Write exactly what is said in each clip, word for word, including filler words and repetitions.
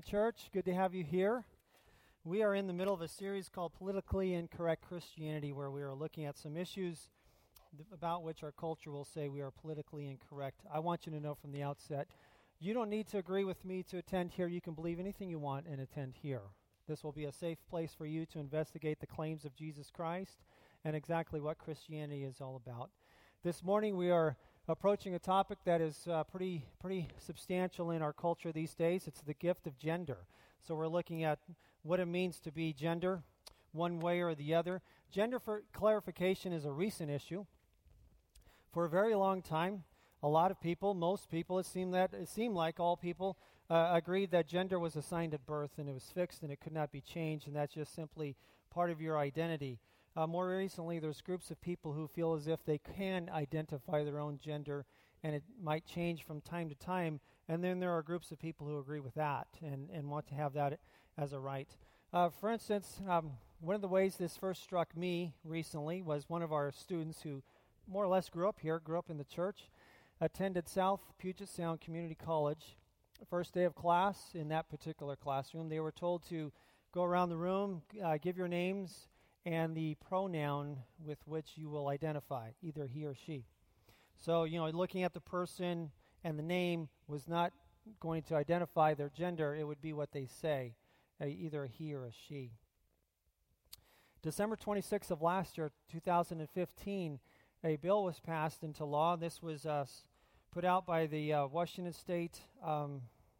church. Good to have you here. We are in the middle of a series called Politically Incorrect Christianity, where we are looking at some issues th- about which our culture will say we are politically incorrect. I want you to know from the outset, you don't need to agree with me to attend here. You can believe anything you want and attend here. This will be a safe place for you to investigate the claims of Jesus Christ and exactly what Christianity is all about. This morning we are approaching a topic that is uh, pretty pretty substantial in our culture these days. It's the gift of gender. So we're looking at what it means to be gender, one way or the other. Gender for clarification is a recent issue. For a very long time, a lot of people, most people, it seemed that it seemed like all people uh, agreed that gender was assigned at birth and it was fixed and it could not be changed, and that's just simply part of your identity. Uh, more recently, there's groups of people who feel as if they can identify their own gender, and it might change from time to time. And then there are groups of people who agree with that and, and want to have that as a right. Uh, for instance, um, one of the ways this first struck me recently was one of our students who more or less grew up here, grew up in the church, attended South Puget Sound Community College. First day of class in that particular classroom, they were told to go around the room, uh, give your names, and the pronoun with which you will identify, either he or she. So, you know, looking at the person and the name was not going to identify their gender. It would be what they say, uh, either a he or a she. December twenty-sixth of last year, two thousand fifteen, a bill was passed into law. This was uh, put out by the uh, Washington State um,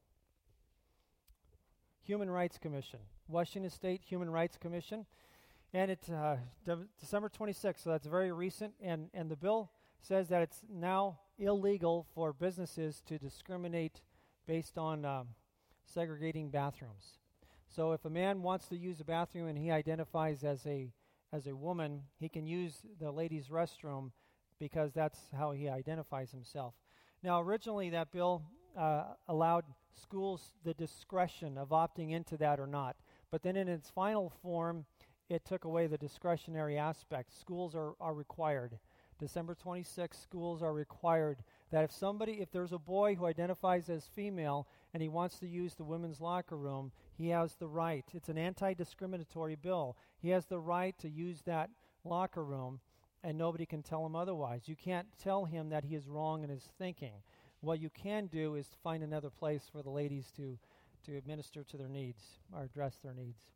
Human Rights Commission. Washington State Human Rights Commission. And it's uh, De- December twenty-sixth, so that's very recent. And, and the bill says that it's now illegal for businesses to discriminate based on um, segregating bathrooms. So if a man wants to use a bathroom and he identifies as a as a woman, he can use the ladies' restroom because that's how he identifies himself. Now, originally that bill uh, allowed schools the discretion of opting into that or not. But then in its final form, it took away the discretionary aspect. Schools are, are required. December twenty-sixth, schools are required that if somebody, if there's a boy who identifies as female and he wants to use the women's locker room, he has the right. It's an anti-discriminatory bill. He has the right to use that locker room, and nobody can tell him otherwise. You can't tell him that he is wrong in his thinking. What you can do is to find another place for the ladies to, to administer to their needs or address their needs.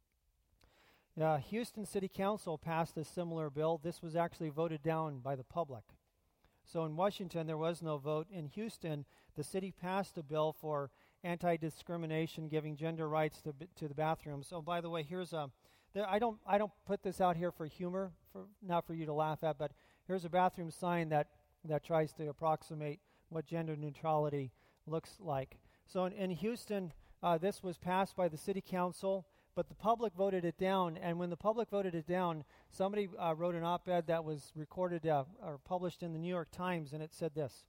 Uh, Houston City Council passed a similar bill. This was actually voted down by the public. So in Washington, there was no vote. In Houston, the city passed a bill for anti-discrimination, giving gender rights to to the bathrooms. So by the way, here's a. There, I don't I don't put this out here for humor, for not for you to laugh at, but here's a bathroom sign that that tries to approximate what gender neutrality looks like. So in, in Houston, uh, this was passed by the city council. But the public voted it down, and when the public voted it down, somebody uh, wrote an op-ed that was recorded uh, or published in the New York Times, and it said this: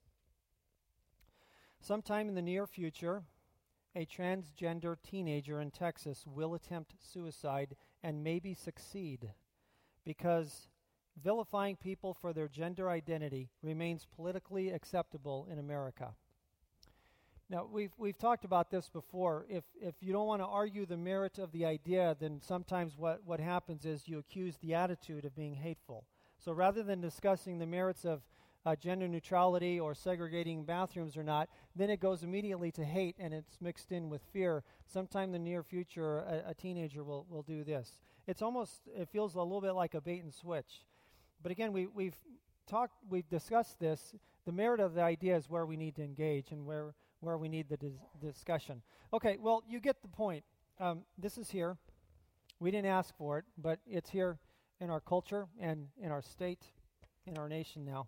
sometime in the near future, a transgender teenager in Texas will attempt suicide and maybe succeed because vilifying people for their gender identity remains politically acceptable in America. Now, we've we've talked about this before. If if you don't want to argue the merit of the idea, then sometimes what, what happens is you accuse the attitude of being hateful. So rather than discussing the merits of uh, gender neutrality or segregating bathrooms or not, then it goes immediately to hate, and it's mixed in with fear. Sometime in the near future, a, a teenager will, will do this. It's almost, it feels a little bit like a bait and switch. But again, we, we've talked, we've discussed this. The merit of the idea is where we need to engage and where where we need the dis- discussion. Okay, well, you get the point. Um, this is here. We didn't ask for it, but it's here in our culture and in our state, in our nation now.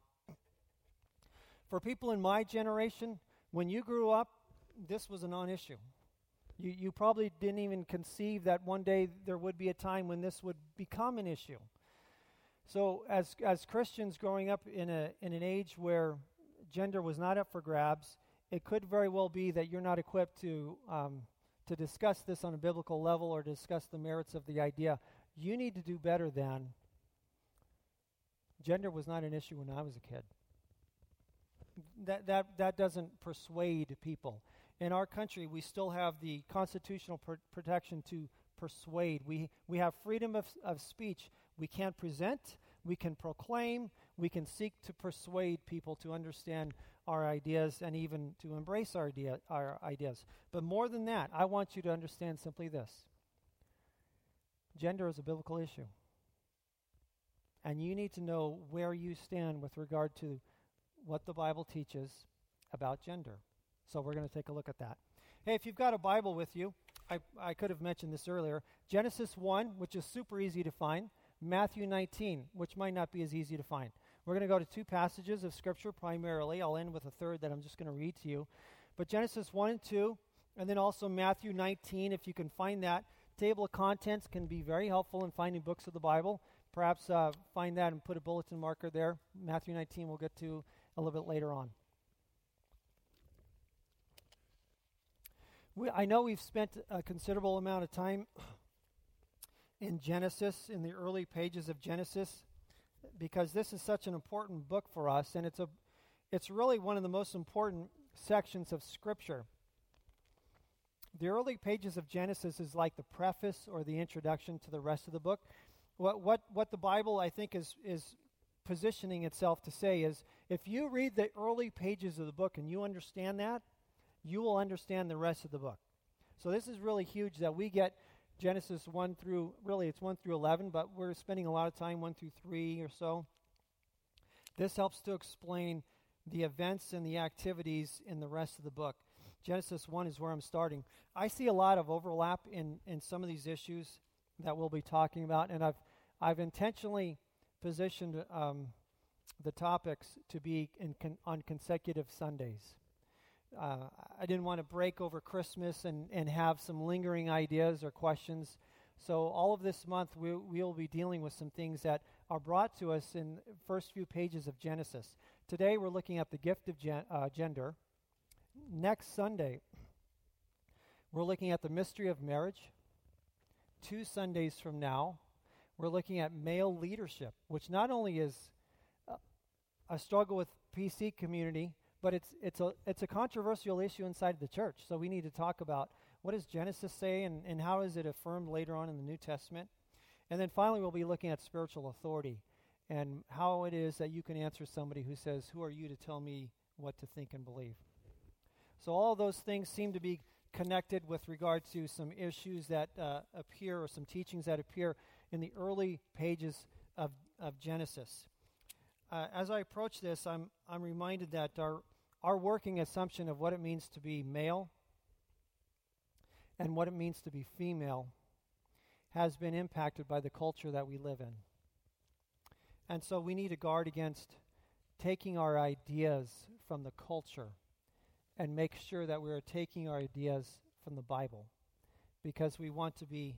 For people in my generation, when you grew up, this was a non-issue. You, you probably didn't even conceive that one day there would be a time when this would become an issue. So as as Christians growing up in a in an age where gender was not up for grabs, it could very well be that you're not equipped to um, to discuss this on a biblical level or discuss the merits of the idea. You need to do better than gender was not an issue when I was a kid. That that that doesn't persuade people. in our country, we still have the constitutional pr- protection to persuade. We we have freedom of, of speech. We can present, we can proclaim, we can seek to persuade people to understand our ideas and even to embrace our idea, our ideas. But more than that, I want you to understand simply this. Gender is a biblical issue. And you need to know where you stand with regard to what the Bible teaches about gender. So we're going to take a look at that. Hey, if you've got a Bible with you, I, I could have mentioned this earlier. Genesis one, which is super easy to find. Matthew nineteen, which might not be as easy to find. We're going to go to two passages of Scripture primarily. I'll end with a third that I'm just going to read to you. But Genesis one and two, and then also Matthew nineteen, if you can find that. Table of contents can be very helpful in finding books of the Bible. Perhaps uh, find that and put a bulletin marker there. Matthew nineteen we'll get to a little bit later on. We, I know we've spent a considerable amount of time in Genesis, in the early pages of Genesis, because this is such an important book for us, and it's a, it's really one of the most important sections of Scripture. The early pages of Genesis is like the preface or the introduction to the rest of the book. What what what the Bible, I think, is is positioning itself to say is, if you read the early pages of the book and you understand that, you will understand the rest of the book. So this is really huge that we get Genesis one through, really it's one through eleven, but we're spending a lot of time one through three or so. This helps to explain the events and the activities in the rest of the book. Genesis one is where I'm starting. I see a lot of overlap in, in some of these issues that we'll be talking about, and I've I've intentionally positioned um, the topics to be in con- on consecutive Sundays. Uh, I didn't want to break over Christmas and, and have some lingering ideas or questions. So all of this month we we'll be dealing with some things that are brought to us in the first few pages of Genesis. Today we're looking at the gift of gen- uh, gender. Next Sunday we're looking at the mystery of marriage. Two Sundays from now we're looking at male leadership, which not only is a, a struggle with P C community, but it's it's a it's a controversial issue inside the church. So we need to talk about what does Genesis say and, and how is it affirmed later on in the New Testament. And then finally we'll be looking at spiritual authority and how it is that you can answer somebody who says, "Who are you to tell me what to think and believe?" So all of those things seem to be connected with regard to some issues that uh, appear or some teachings that appear in the early pages of, of Genesis. Uh, as I approach this, I'm I'm reminded that our our working assumption of what it means to be male and what it means to be female has been impacted by the culture that we live in. And so we need to guard against taking our ideas from the culture and make sure that we are taking our ideas from the Bible, because we want to be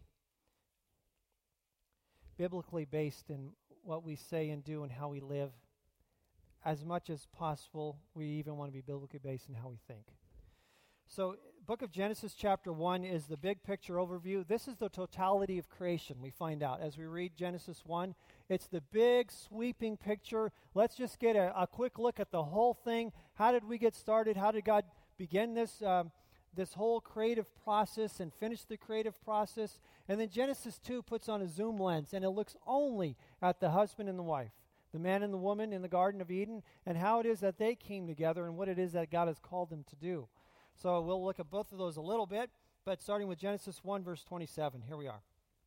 biblically based in what we say and do and how we live. As much as possible, we even want to be biblically based in how we think. So, book of Genesis chapter one is the big picture overview. This is the totality of creation, we find out. As we read Genesis one, it's the big sweeping picture. Let's just get a, a quick look at the whole thing. How did we get started? How did God begin this um, this whole creative process and finish the creative process? And then Genesis two puts on a zoom lens, and it looks only at the husband and the wife, the man and the woman in the Garden of Eden, and how it is that they came together and what it is that God has called them to do. So we'll look at both of those a little bit, but starting with Genesis one, verse twenty-seven. Here we are.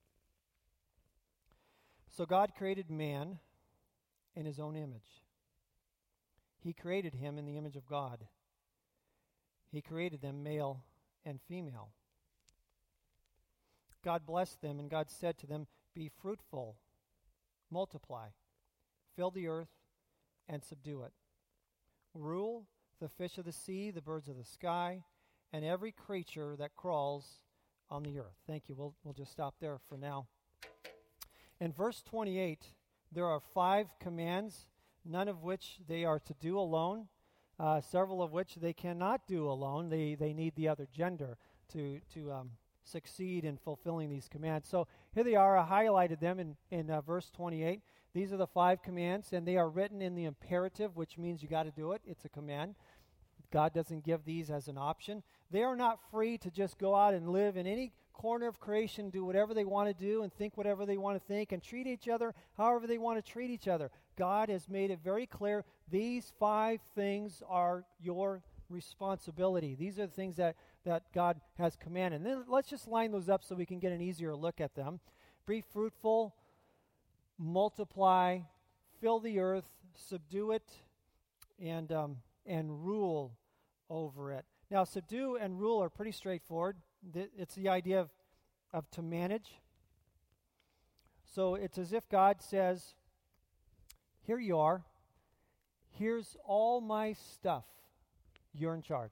So God created man in his own image. He created him in the image of God. He created them male and female. God blessed them, and God said to them, "Be fruitful, multiply, fill the earth, and subdue it. Rule the fish of the sea, the birds of the sky, and every creature that crawls on the earth." Thank you. We'll, we'll just stop there for now. In verse twenty-eight, there are five commands, none of which they are to do alone, uh, several of which they cannot do alone. They they need the other gender to, to um, succeed in fulfilling these commands. So here they are. I highlighted them in, in uh, verse twenty-eight. These are the five commands, and they are written in the imperative, which means you got to do it. It's a command. God doesn't give these as an option. They are not free to just go out and live in any corner of creation, do whatever they want to do and think whatever they want to think and treat each other however they want to treat each other. God has made it very clear these five things are your responsibility. These are the things that, that God has commanded. And then let's just line those up so we can get an easier look at them. Be fruitful, multiply, fill the earth, subdue it, and um, and rule over it. Now, subdue and rule are pretty straightforward. Th- it's the idea of, of to manage. So it's as if God says, here you are. Here's all my stuff. You're in charge.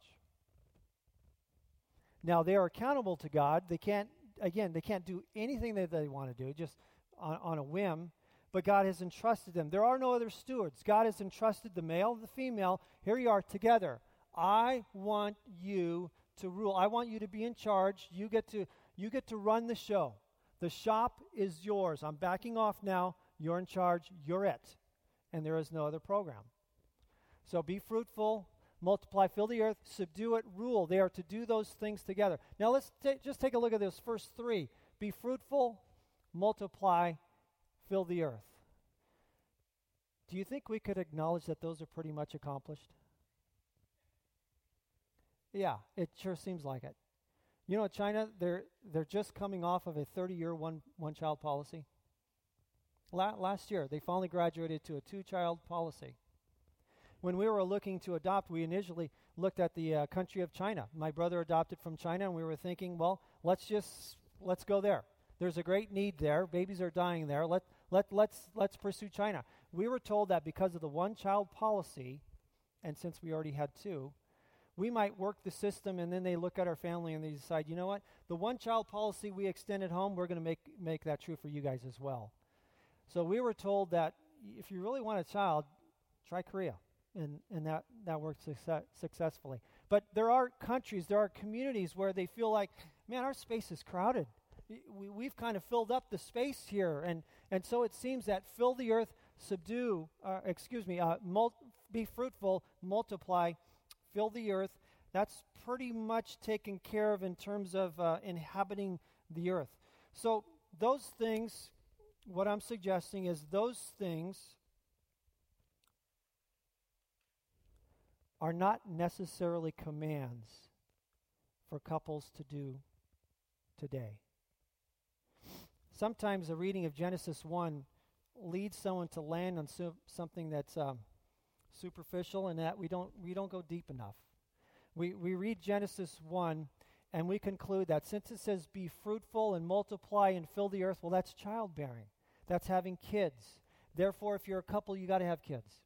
Now, they are accountable to God. They can't, again, they can't do anything that they want to do, just on, on a whim. But God has entrusted them. There are no other stewards. God has entrusted the male and the female. Here you are together. I want you to rule. I want you to be in charge. You get to you get to run the show. The shop is yours. I'm backing off now. You're in charge. You're it. And there is no other program. So be fruitful, multiply, fill the earth, subdue it, rule. They are to do those things together. Now let's ta- just take a look at those first three. Be fruitful, multiply, fill the earth. Do you think we could acknowledge that those are pretty much accomplished? Yeah, it sure seems like it. You know, China, they're they're just coming off of a thirty-year one one child policy. La- last year, they finally graduated to a two-child policy. When we were looking to adopt, we initially looked at the uh, country of China. My brother adopted from China, and we were thinking, well, let's just let's go there. There's a great need there. Babies are dying there. Let let let's let's pursue China. We were told that because of the one-child policy, and since we already had two, we might work the system, and then they look at our family and they decide, you know what? The one-child policy we extend at home, we're going to make make that true for you guys as well. So we were told that if you really want a child, try Korea, and and that that worked success, successfully. But there are countries, there are communities where they feel like, man, our space is crowded. We, we've kind of filled up the space here, and, and so it seems that fill the earth, subdue, uh, excuse me, uh, mul- be fruitful, multiply, fill the earth. That's pretty much taken care of in terms of uh, inhabiting the earth. So those things, what I'm suggesting is those things are not necessarily commands for couples to do today. Sometimes a reading of Genesis one leads someone to land on su- something that's um, superficial, and that we don't we don't go deep enough. We we read Genesis one, and we conclude that since it says be fruitful and multiply and fill the earth, well, that's childbearing. That's having kids. Therefore, if you're a couple, you got to have kids.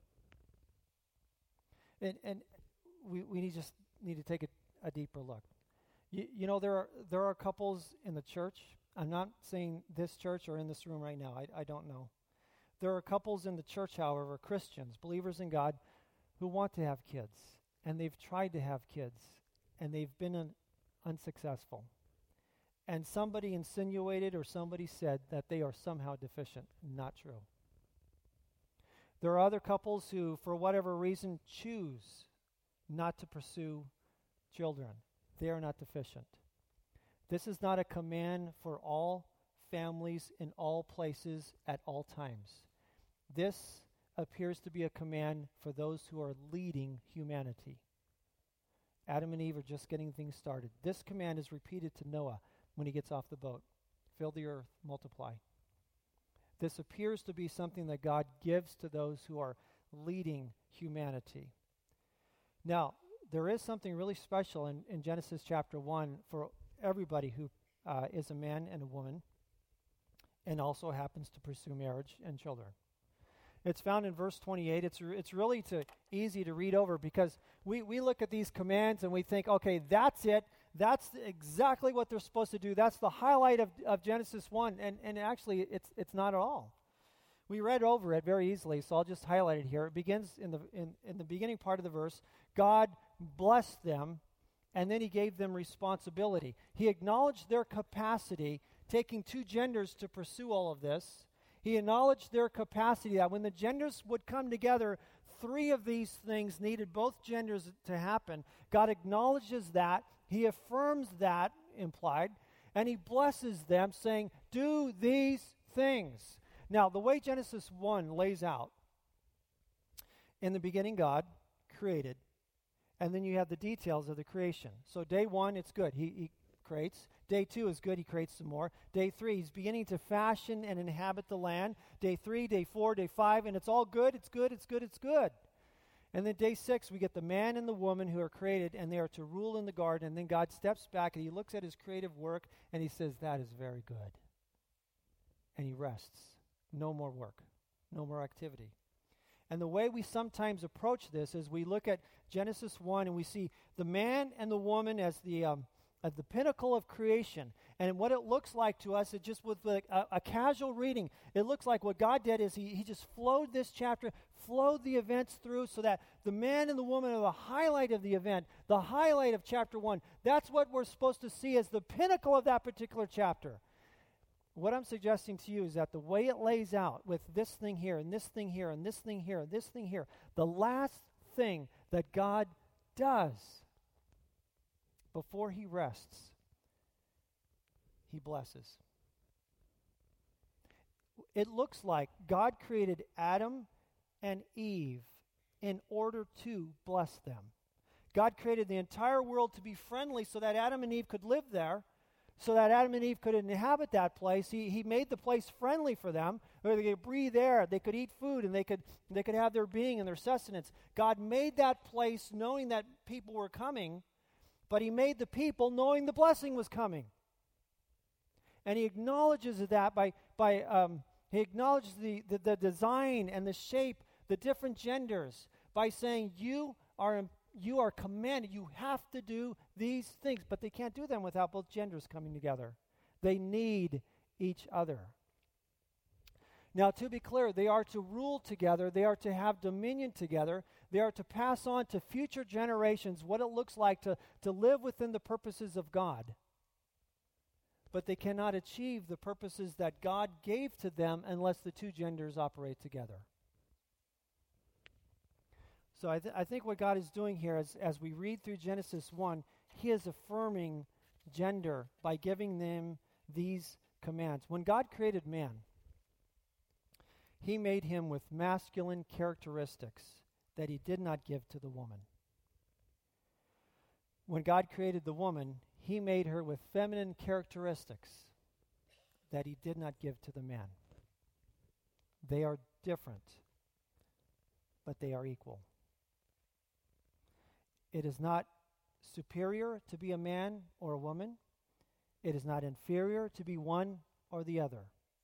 And and we we need just need to take a, a deeper look. You, you know, there are there are couples in the church. I'm not saying this church or in this room right now. I, I don't know. There are couples in the church, however, Christians, believers in God, who want to have kids. And they've tried to have kids. And they've been un- unsuccessful. And somebody insinuated or somebody said that they are somehow deficient. Not true. There are other couples who, for whatever reason, choose not to pursue children. They are not deficient. This is not a command for all families in all places at all times. This appears to be a command for those who are leading humanity. Adam and Eve are just getting things started. This command is repeated to Noah when he gets off the boat. Fill the earth, multiply. This appears to be something that God gives to those who are leading humanity. Now, there is something really special in, in Genesis chapter one for everybody who uh, is a man and a woman and also happens to pursue marriage and children. It's found in verse twenty-eight. It's re- it's really to, easy to read over because we, we look at these commands and we think, okay, that's it. That's exactly what they're supposed to do. That's the highlight of, of Genesis one. And, and actually, it's it's not at all. We read over it very easily, so I'll just highlight it here. It begins in the in, in the beginning part of the verse. God blessed them, and then he gave them responsibility. He acknowledged their capacity, taking two genders to pursue all of this. He acknowledged their capacity that when the genders would come together, three of these things needed both genders to happen. God acknowledges that. He affirms that implied. And he blesses them, saying, do these things. Now, the way Genesis one lays out, in the beginning God created, and then you have the details of the creation. So day one, it's good. He, he creates. Day two is good. He creates some more. Day three, he's beginning to fashion and inhabit the land. Day three, day four, day five, and it's all good. It's good. It's good. It's good. And then day six, we get the man and the woman who are created, and they are to rule in the garden. And then God steps back, and he looks at his creative work, and he says, that is very good. And he rests. No more work. No more activity. And the way we sometimes approach this is we look at Genesis one, and we see the man and the woman as the um, at the pinnacle of creation. And what it looks like to us, it just with like a, a casual reading, it looks like what God did is he, he just flowed this chapter, flowed the events through so that the man and the woman are the highlight of the event, the highlight of chapter one. That's what we're supposed to see as the pinnacle of that particular chapter. What I'm suggesting to you is that the way it lays out with this thing here and this thing here and this thing here and this thing here, the last thing that God does before he rests, he blesses. It looks like God created Adam and Eve in order to bless them. God created the entire world to be friendly so that Adam and Eve could live there, so that Adam and Eve could inhabit that place. He, he made the place friendly for them, where they could breathe air, they could eat food, and they could, they could have their being and their sustenance. God made that place knowing that people were coming, but he made the people knowing the blessing was coming. And he acknowledges that by, by um, he acknowledges the, the, the design and the shape, the different genders, by saying, you are you are commanded, you have to do these things, but they can't do them without both genders coming together. They need each other. Now, to be clear, they are to rule together, they are to have dominion together, they are to pass on to future generations what it looks like to, to live within the purposes of God. But they cannot achieve the purposes that God gave to them unless the two genders operate together. So I, th- I think what God is doing here is, as we read through Genesis one, he is affirming gender by giving them these commands. When God created man, he made him with masculine characteristics that he did not give to the woman. When God created the woman, he made her with feminine characteristics that he did not give to the man. They are different, but they are equal. It is not superior to be a man or a woman. It is not inferior to be one or the other.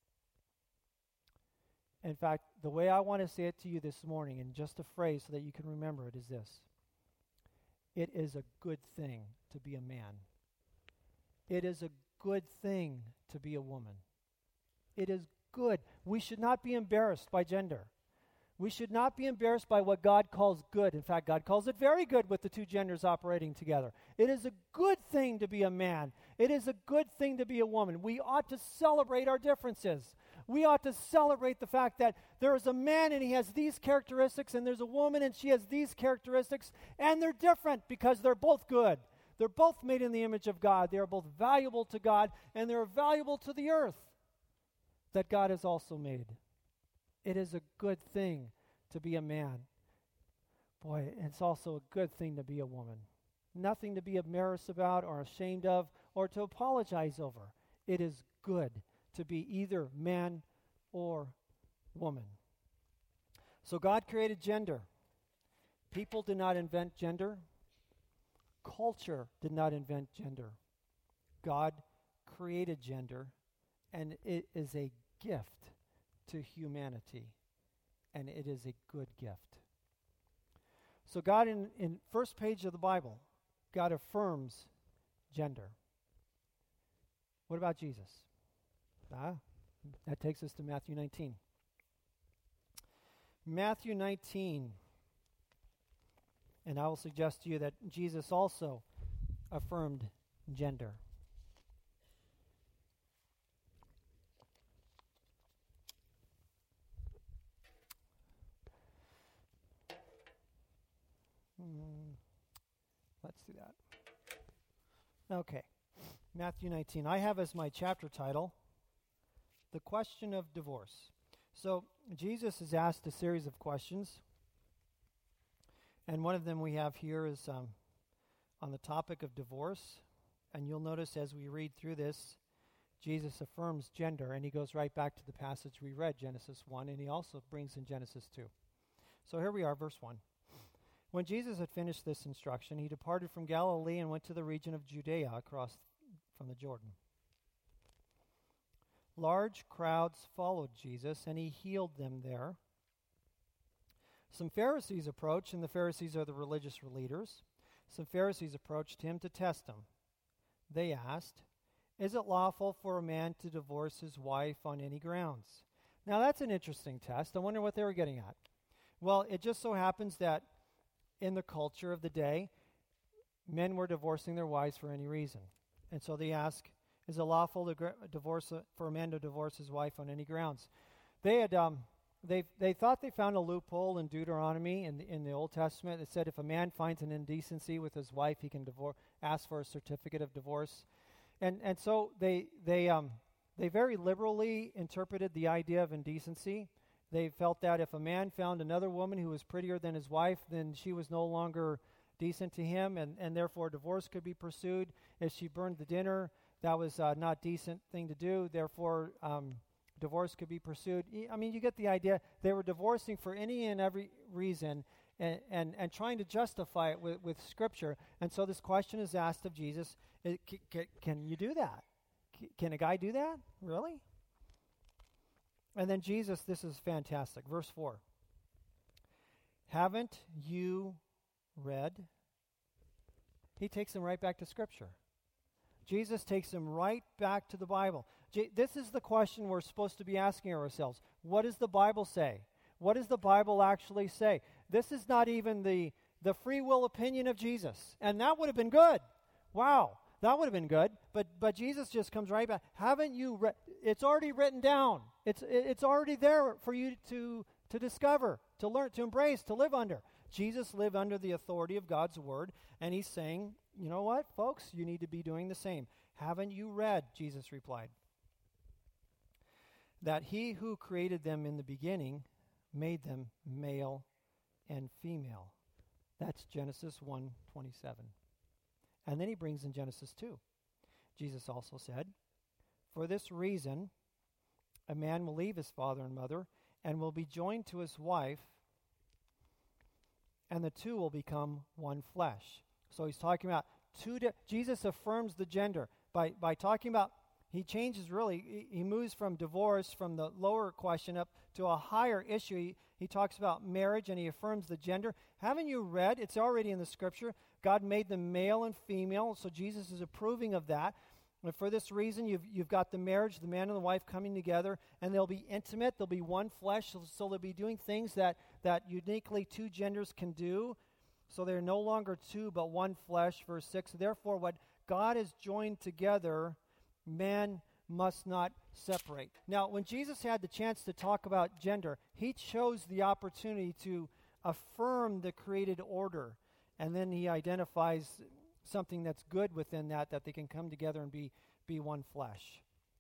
In fact, the way I want to say it to you this morning, in just a phrase so that you can remember it, is this. It is a good thing to be a man. It is a good thing to be a woman. It is good. We should not be embarrassed by gender. We should not be embarrassed by what God calls good. In fact, God calls it very good with the two genders operating together. It is a good thing to be a man. It is a good thing to be a woman. We ought to celebrate our differences. We ought to celebrate the fact that there is a man and he has these characteristics, and there's a woman and she has these characteristics, and they're different because they're both good. They're both made in the image of God. They are both valuable to God, and they're valuable to the earth that God has also made. It is a good thing to be a man. Boy, it's also a good thing to be a woman. Nothing to be embarrassed about or ashamed of or to apologize over. It is good to be either man or woman. So God created gender. People did not invent gender. Culture did not invent gender. God created gender, and it is a gift to humanity, and it is a good gift. So God, in, in first page of the Bible, God affirms gender. What about Jesus? Ah, that takes us to Matthew nineteen. Matthew nineteen, and I will suggest to you that Jesus also affirmed gender. let's do that. Okay, Matthew nineteen. I have as my chapter title, The Question of Divorce. So Jesus is asked a series of questions, and one of them we have here is um, on the topic of divorce. And you'll notice as we read through this, Jesus affirms gender, and he goes right back to the passage we read, Genesis one, and he also brings in Genesis two. So here we are, verse one. When Jesus had finished this instruction, he departed from Galilee and went to the region of Judea across from the Jordan. Large crowds followed Jesus, and he healed them there. Some Pharisees approached, and the Pharisees are the religious leaders. Some Pharisees approached him to test him. They asked, "Is it lawful for a man to divorce his wife on any grounds?" Now that's an interesting test. I wonder what they were getting at. Well, it just so happens that in the culture of the day, men were divorcing their wives for any reason. And so they ask, is it lawful to gr- divorce a, for a man to divorce his wife on any grounds? They had um, they they thought they found a loophole in Deuteronomy in the, in the Old Testament that said if a man finds an indecency with his wife, he can divor- ask for a certificate of divorce. And and so they they um they very liberally interpreted the idea of indecency. They felt that if a man found another woman who was prettier than his wife, then she was no longer decent to him, and, and therefore divorce could be pursued. If she burned the dinner, that was uh, not decent thing to do. Therefore, um, divorce could be pursued. I mean, you get the idea. They were divorcing for any and every reason, and and, and trying to justify it with, with Scripture. And so this question is asked of Jesus: c- c- Can you do that? C- can a guy do that? Really? And then Jesus, this is fantastic. Verse four. Haven't you read? He takes them right back to Scripture. Jesus takes them right back to the Bible. J- this is the question we're supposed to be asking ourselves. What does the Bible say? What does the Bible actually say? This is not even the, the free will opinion of Jesus. And that would have been good. Wow, that would have been good. But but Jesus just comes right back. Haven't you read? It's already written down. It's it's already there for you to, to discover, to learn, to embrace, to live under. Jesus lived under the authority of God's word, and he's saying, you know what, folks, you need to be doing the same. Haven't you read, Jesus replied, that he who created them in the beginning made them male and female? That's Genesis one twenty-seven. And then he brings in Genesis two. Jesus also said, for this reason, a man will leave his father and mother and will be joined to his wife, and the two will become one flesh. So he's talking about two. Di- Jesus affirms the gender by, by talking about, he changes really, he, he moves from divorce, from the lower question up to a higher issue. He, he talks about marriage and he affirms the gender. Haven't you read? It's already in the Scripture. God made them male and female, so Jesus is approving of that. And for this reason, you've, you've got the marriage, the man and the wife coming together, and they'll be intimate, they'll be one flesh, so, so they'll be doing things that, that uniquely two genders can do. So they're no longer two, but one flesh, verse six. Therefore, what God has joined together, man must not separate. Now, when Jesus had the chance to talk about gender, he chose the opportunity to affirm the created order, and then he identifies something that's good within that, that they can come together and be, be one flesh.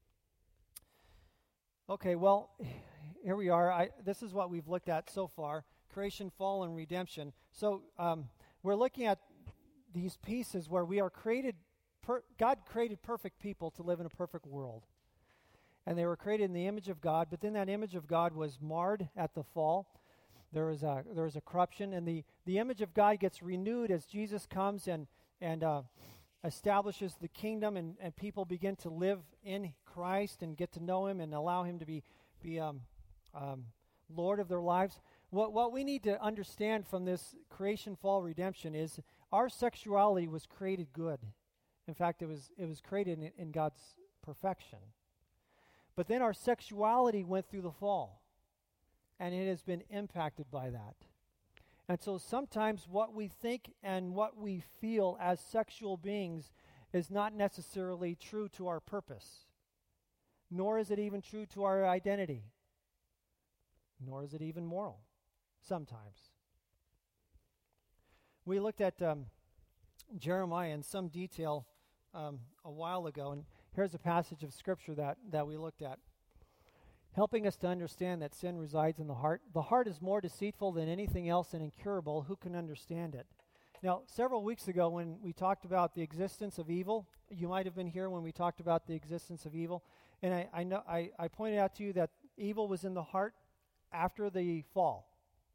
Okay, well, here we are. I, this is what we've looked at so far, creation, fall, and redemption. So um, we're looking at these pieces where we are created, per, God created perfect people to live in a perfect world. And they were created in the image of God, but then that image of God was marred at the fall. There was a, there was a corruption, and the, the image of God gets renewed as Jesus comes and and uh, establishes the kingdom, and, and people begin to live in Christ and get to know him and allow him to be, be um, um, Lord of their lives. What, what we need to understand from this creation, fall, redemption is our sexuality was created good. In fact, it was, it was created in, in God's perfection. But then our sexuality went through the fall, and it has been impacted by that. And so sometimes what we think and what we feel as sexual beings is not necessarily true to our purpose, nor is it even true to our identity, nor is it even moral sometimes. We looked at um, Jeremiah in some detail um, a while ago, and here's a passage of Scripture that, that we looked at, helping us to understand that sin resides in the heart. The heart is more deceitful than anything else and incurable. Who can understand it? Now, several weeks ago when we talked about the existence of evil, you might have been here when we talked about the existence of evil, and I, I, know, I, I pointed out to you that evil was in the heart after the fall.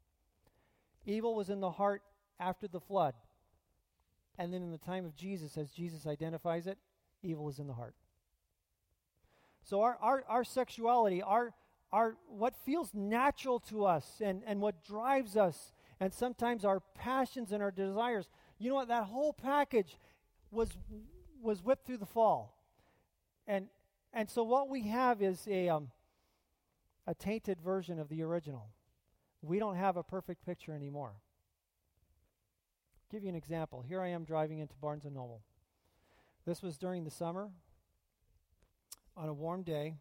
Evil was in the heart after the flood. And then in the time of Jesus, as Jesus identifies it, evil is in the heart. So our, our, our sexuality, our, our what feels natural to us and, and what drives us, and sometimes our passions and our desires, you know what, that whole package was was whipped through the fall. And and so what we have is a um, a tainted version of the original. We don't have a perfect picture anymore. Give you an example. Here I am driving into Barnes and Noble. This was during the summer on a warm day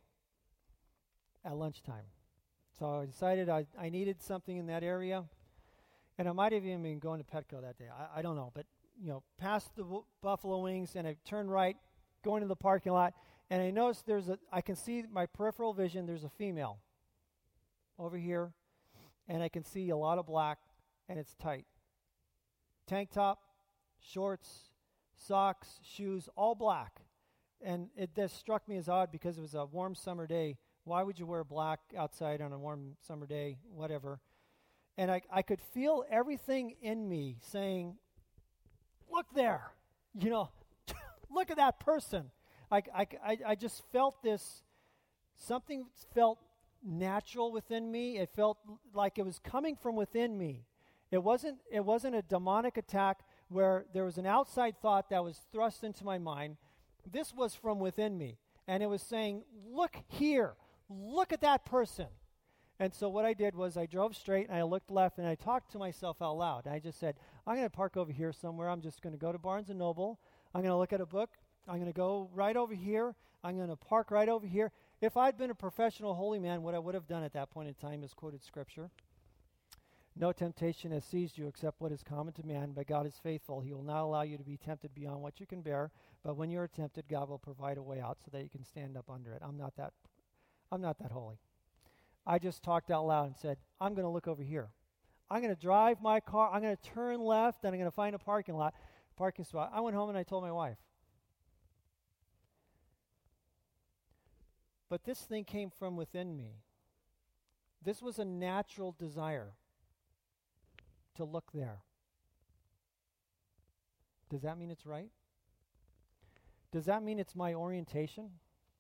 at lunchtime. So I decided I, I needed something in that area, and I might have even been going to Petco that day. I, I don't know, but you know, past the w- Buffalo Wings, and I turned right, going to the parking lot, and I noticed there's a, I can see my peripheral vision, there's a female over here, and I can see a lot of black, and it's tight. Tank top, shorts, socks, shoes, all black. And it just struck me as odd because it was a warm summer day. Why would you wear black outside on a warm summer day, whatever? And I, I could feel everything in me saying, look there, you know, look at that person. I, I, I, I just felt this, something felt natural within me. It felt like it was coming from within me. It wasn't, it wasn't a demonic attack where there was an outside thought that was thrust into my mind. This was from within me. And it was saying, look here, look at that person. And so what I did was I drove straight and I looked left and I talked to myself out loud. I just said, I'm going to park over here somewhere. I'm just going to go to Barnes and Noble. I'm going to look at a book. I'm going to go right over here. I'm going to park right over here. If I'd been a professional holy man, what I would have done at that point in time is quoted Scripture. No temptation has seized you except what is common to man, but God is faithful. He will not allow you to be tempted beyond what you can bear, but when you are tempted, God will provide a way out so that you can stand up under it. I'm not that I'm not that holy. I just talked out loud and said, I'm going to look over here. I'm going to drive my car. I'm going to turn left, and I'm going to find a parking lot, parking spot. I went home and I told my wife. But this thing came from within me. This was a natural desire to look there. Does that mean it's right? Does that mean it's my orientation?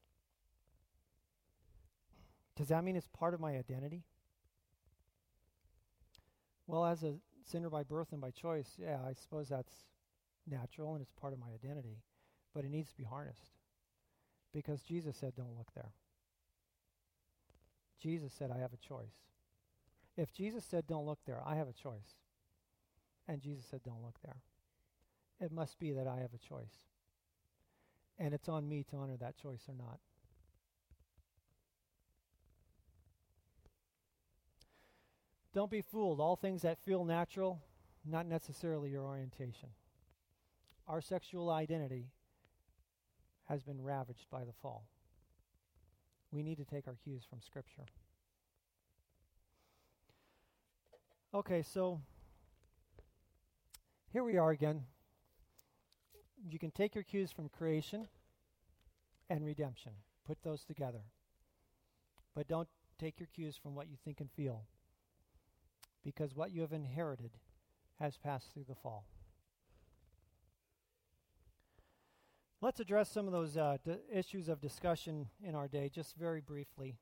Does that mean it's part of my identity? Well, as a sinner by birth and by choice, yeah, I suppose that's natural and it's part of my identity. But it needs to be harnessed. Because Jesus said, don't look there. Jesus said, I have a choice. If Jesus said, don't look there, I have a choice. And Jesus said, don't look there. It must be that I have a choice. And it's on me to honor that choice or not. Don't be fooled. All things that feel natural, not necessarily your orientation. Our sexual identity has been ravaged by the fall. We need to take our cues from Scripture. Okay, so here we are again. You can take your cues from creation and redemption. Put those together. But don't take your cues from what you think and feel, because what you have inherited has passed through the fall. Let's address some of those uh, d- issues of discussion in our day, just very briefly.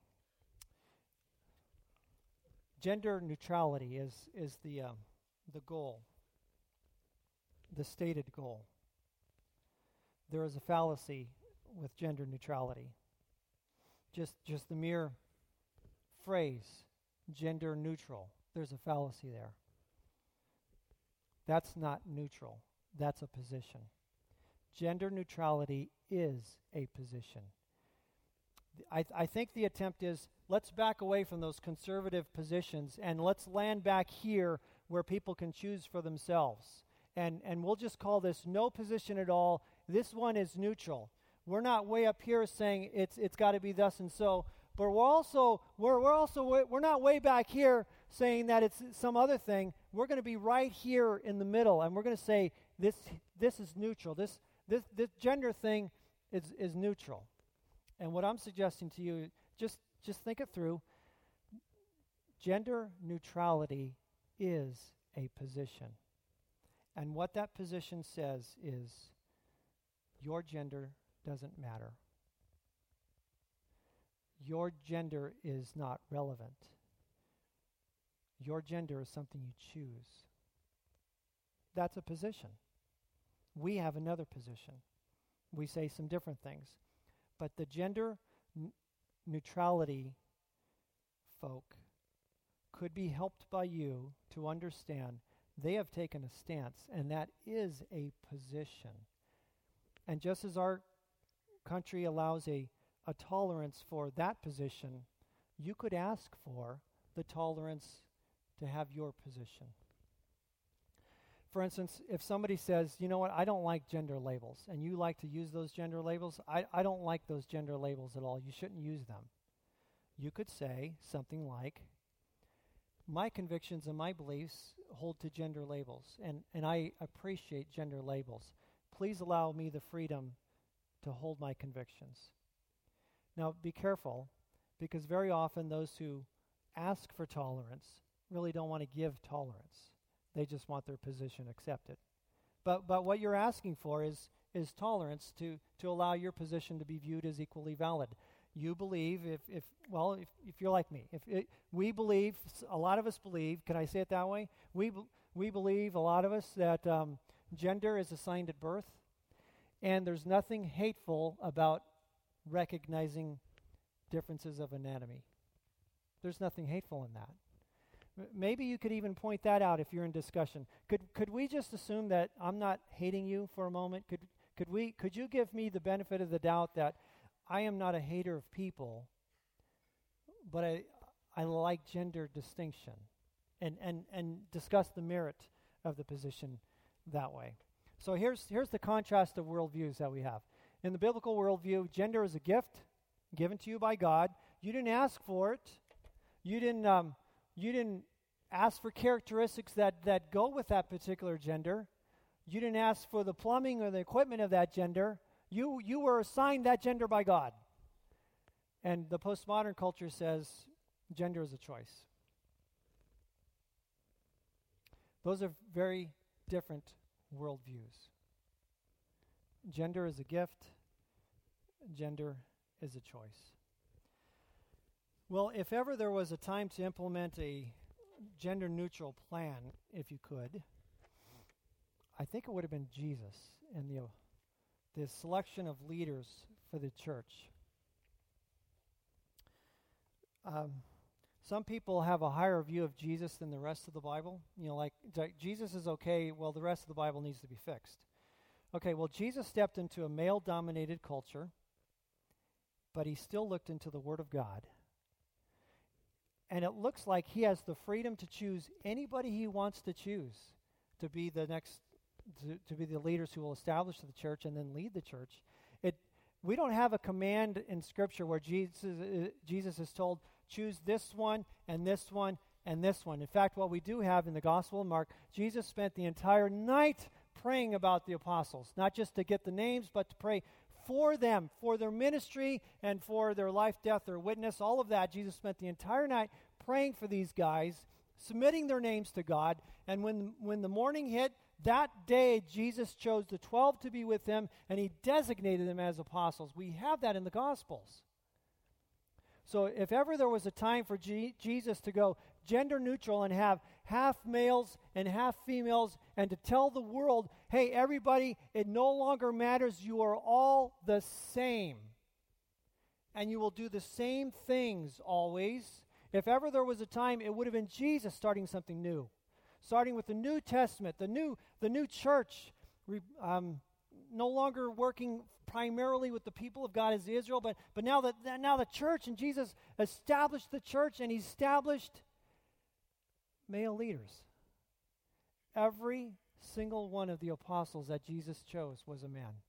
Gender neutrality is, is the, um, the goal, the stated goal. There is a fallacy with gender neutrality. Just, just the mere phrase, gender neutral, there's a fallacy there. That's not neutral. That's a position. Gender neutrality is a position. I, th- I think the attempt is, let's back away from those conservative positions and let's land back here where people can choose for themselves. and, and we'll just call this no position at all. This one is neutral. We're not way up here saying it's it's got to be thus and so, but we're also we're we're also way, we're not way back here saying that it's some other thing. We're going to be right here in the middle, and we're going to say this this is neutral. This this this gender thing is is neutral. And what I'm suggesting to you, just just think it through. Gender neutrality is a position. And what that position says is your gender doesn't matter. Your gender is not relevant. Your gender is something you choose. That's a position. We have another position. We say some different things. But the gender n- neutrality folk could be helped by you to understand they have taken a stance, and that is a position. And just as our country allows a, a tolerance for that position, you could ask for the tolerance to have your position. For instance, if somebody says, you know what, I don't like gender labels, and you like to use those gender labels, I, I don't like those gender labels at all. You shouldn't use them. You could say something like, my convictions and my beliefs hold to gender labels, and, and I appreciate gender labels. Please allow me the freedom to hold my convictions. Now, be careful, because very often those who ask for tolerance really don't want to give tolerance. They just want their position accepted. But but what you're asking for is is tolerance to, to allow your position to be viewed as equally valid. You believe, if, if well, if, if you're like me, if it, we believe, a lot of us believe, can I say it that way? We, be, we believe, a lot of us, that um, gender is assigned at birth, and there's nothing hateful about recognizing differences of anatomy. There's nothing hateful in that. M- maybe you could even point that out if you're in discussion. Could could we just assume that I'm not hating you for a moment? Could could we could you give me the benefit of the doubt that I am not a hater of people, but I I like gender distinction, and and and discuss the merit of the position that way. So here's here's the contrast of worldviews that we have. In the biblical worldview, gender is a gift given to you by God. You didn't ask for it. You didn't um, you didn't ask for characteristics that, that go with that particular gender. You didn't ask for the plumbing or the equipment of that gender. You you were assigned that gender by God. And the postmodern culture says gender is a choice. Those are very different worldviews. Gender is a gift. Gender is a choice. Well, if ever there was a time to implement a gender-neutral plan, if you could, I think it would have been Jesus and the, uh, the selection of leaders for the church. Um, some people have a higher view of Jesus than the rest of the Bible. You know, like, like Jesus is okay, well, the rest of the Bible needs to be fixed. Okay, well, Jesus stepped into a male-dominated culture, but he still looked into the Word of God. And it looks like he has the freedom to choose anybody he wants to choose to be the next, to, to be the leaders who will establish the church and then lead the church. It, we don't have a command in Scripture where Jesus, uh, Jesus is told, choose this one and this one and this one. In fact, what we do have in the Gospel of Mark, Jesus spent the entire night praying about the apostles, not just to get the names, but to pray for them, for their ministry, and for their life, death, their witness, all of that. Jesus spent the entire night praying for these guys, submitting their names to God, and when, when the morning hit, that day Jesus chose the twelve to be with him, and he designated them as apostles. We have that in the Gospels. So if ever there was a time for G- Jesus to go gender neutral and have half males and half females, and to tell the world, hey, everybody, it no longer matters. You are all the same. And you will do the same things always. If ever there was a time, it would have been Jesus starting something new. Starting with the New Testament, the new, the new church, re, um, no longer working primarily with the people of God as Israel, but, but now, that, now the church, and Jesus established the church, and he established male leaders. Every single one of the apostles that Jesus chose was a man.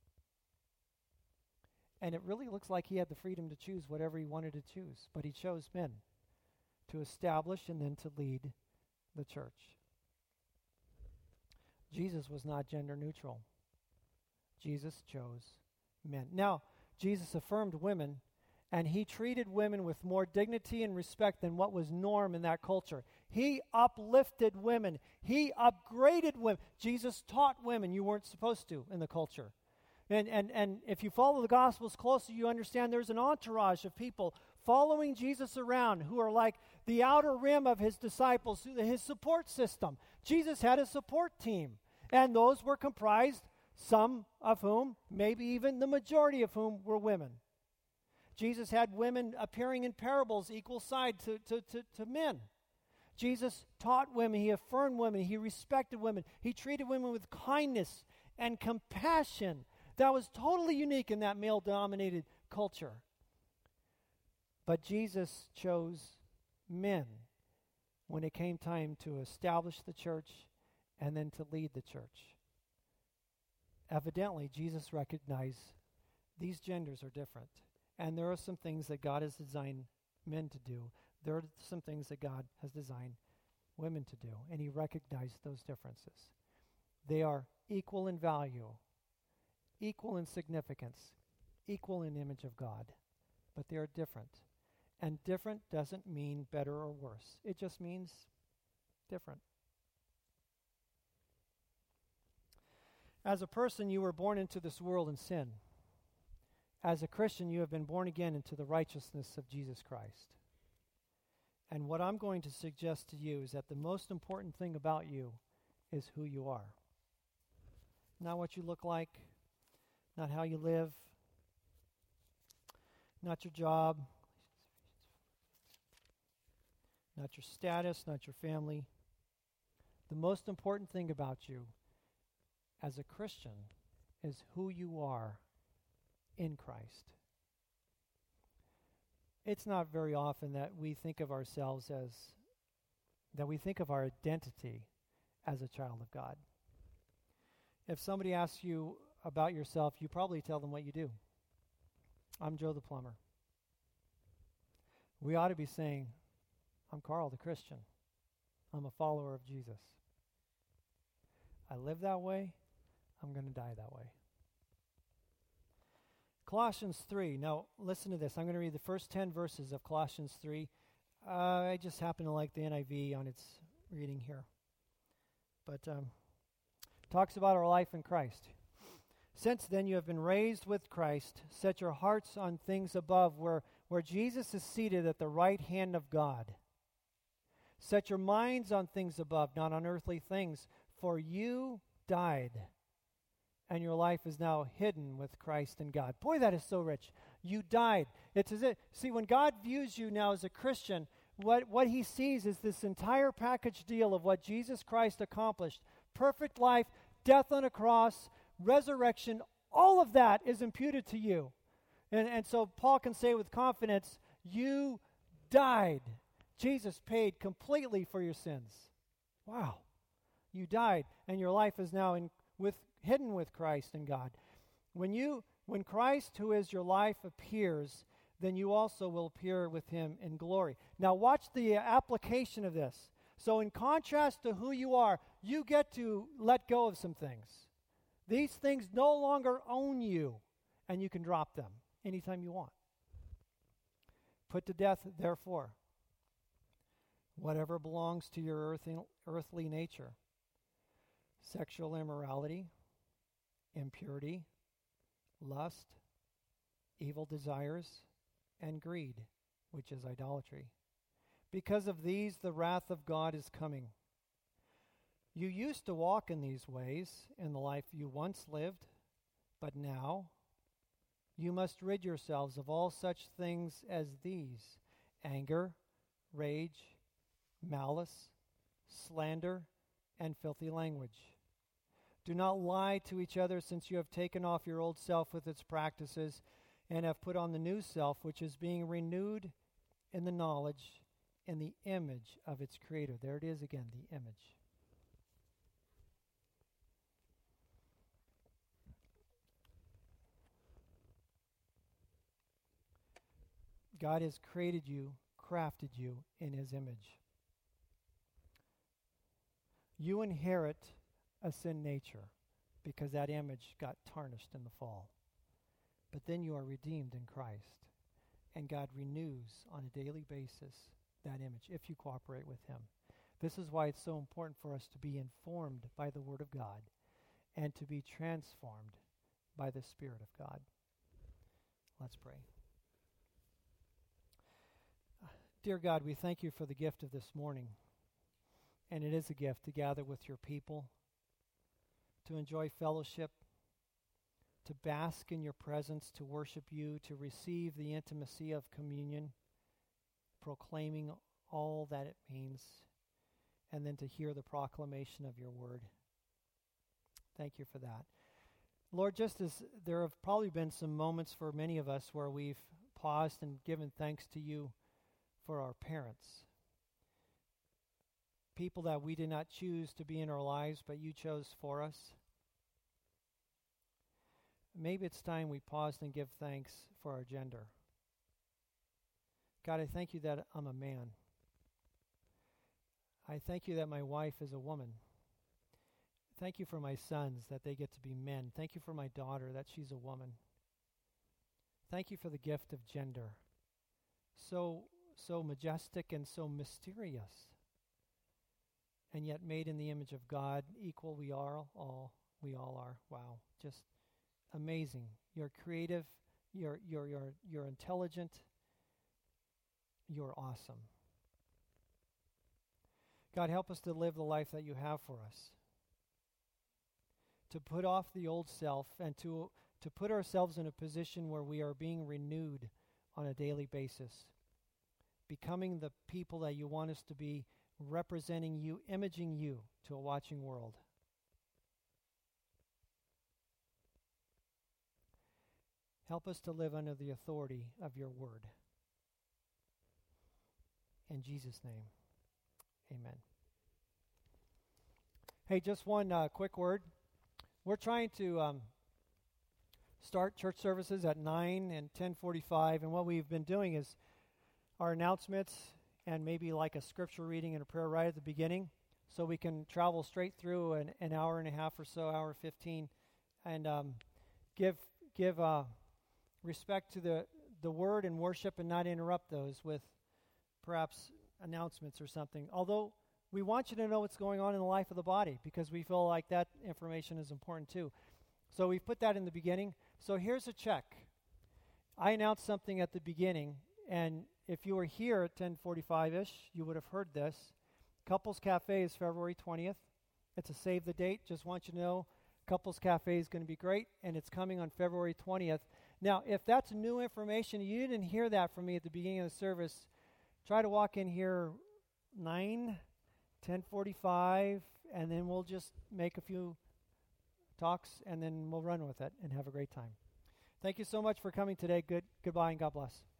And it really looks like he had the freedom to choose whatever he wanted to choose, but he chose men to establish and then to lead the church. Jesus was not gender neutral. Jesus chose men. Now, Jesus affirmed women, and he treated women with more dignity and respect than what was norm in that culture. He uplifted women. He upgraded women. Jesus taught women you weren't supposed to in the culture. And, and, and if you follow the Gospels closely, you understand there's an entourage of people following Jesus around who are like the outer rim of his disciples, his support system. Jesus had a support team, and those were comprised, some of whom, maybe even the majority of whom, were women. Jesus had women appearing in parables equal side to, to, to, to men. Jesus taught women, he affirmed women, he respected women, he treated women with kindness and compassion. That was totally unique in that male-dominated culture. But Jesus chose men when it came time to establish the church and then to lead the church. Evidently, Jesus recognized these genders are different. And there are some things that God has designed men to do. There are some things that God has designed women to do. And he recognized those differences. They are equal in value, equal in significance, equal in image of God. But they are different. And different doesn't mean better or worse. It just means different. As a person, you were born into this world in sin. As a Christian, you have been born again into the righteousness of Jesus Christ. And what I'm going to suggest to you is that the most important thing about you is who you are. Not what you look like, not how you live, not your job, not your status, not your family. The most important thing about you as a Christian is who you are in Christ. It's not very often that we think of ourselves as, that we think of our identity as a child of God. If somebody asks you about yourself, you probably tell them what you do. I'm Joe the plumber. We ought to be saying, I'm Carl the Christian. I'm a follower of Jesus. I live that way. I'm going to die that way. Colossians three. Now, listen to this. I'm going to read the first ten verses of Colossians three. Uh, I just happen to like the N I V on its reading here. But um, talks about our life in Christ. Since then you have been raised with Christ. Set your hearts on things above, where, where Jesus is seated at the right hand of God. Set your minds on things above, not on earthly things. For you died, and your life is now hidden with Christ in God. Boy, that is so rich. You died. It's as if, see, when God views you now as a Christian, what, what he sees is this entire package deal of what Jesus Christ accomplished. Perfect life, death on a cross, resurrection, all of that is imputed to you. And, and so Paul can say with confidence, you died. Jesus paid completely for your sins. Wow. You died, and your life is now in, with, hidden with Christ in God. When you, when Christ, who is your life, appears, then you also will appear with him in glory. Now watch the uh, application of this. So in contrast to who you are, you get to let go of some things. These things no longer own you, and you can drop them anytime you want. Put to death, therefore, whatever belongs to your earthly, earthly nature. Sexual immorality, impurity, lust, evil desires, and greed, which is idolatry. Because of these, the wrath of God is coming. You used to walk in these ways in the life you once lived, but now you must rid yourselves of all such things as these: anger, rage, malice, slander, and filthy language. Do not lie to each other, since you have taken off your old self with its practices and have put on the new self, which is being renewed in the knowledge in the image of its creator. There it is again, the image. God has created you, crafted you in his image. You inherit a sin nature because that image got tarnished in the fall. But then you are redeemed in Christ, and God renews on a daily basis that image if you cooperate with him. This is why it's so important for us to be informed by the Word of God and to be transformed by the Spirit of God. Let's pray. Dear God, we thank you for the gift of this morning. And it is a gift to gather with your people, to enjoy fellowship, to bask in your presence, to worship you, to receive the intimacy of communion, proclaiming all that it means, and then to hear the proclamation of your word. Thank you for that. Lord, just as there have probably been some moments for many of us where we've paused and given thanks to you for our parents, people that we did not choose to be in our lives, but you chose for us. Maybe it's time we paused and give thanks for our gender. God, I thank you that I'm a man. I thank you that my wife is a woman. Thank you for my sons, that they get to be men. Thank you for my daughter, that she's a woman. Thank you for the gift of gender. So, so majestic and so mysterious. And yet made in the image of God, equal we are all, we all are. Wow, just amazing. You're creative, you're, you're, you're, you're intelligent, you're awesome. God, help us to live the life that you have for us. To put off the old self and to, to put ourselves in a position where we are being renewed on a daily basis. Becoming the people that you want us to be, representing you, imaging you to a watching world. Help us to live under the authority of your word. In Jesus' name, amen. Hey, just one uh, quick word. We're trying to um, start church services at nine and ten forty-five, and what we've been doing is our announcements and maybe like a scripture reading and a prayer right at the beginning, so we can travel straight through an, an hour and a half or so, hour fifteen, and um, give give uh, respect to the, the word and worship and not interrupt those with perhaps announcements or something. Although we want you to know what's going on in the life of the body, because we feel like that information is important too. So we've put that in the beginning. So here's a check. I announced something at the beginning, and if you were here at ten forty-five-ish, you would have heard this. Couples Cafe is February twentieth. It's a save the date. Just want you to know Couples Cafe is going to be great, and it's coming on February twentieth. Now, if that's new information, you didn't hear that from me at the beginning of the service, try to walk in here nine, ten forty-five, and then we'll just make a few talks, and then we'll run with it and have a great time. Thank you so much for coming today. Good, goodbye, and God bless.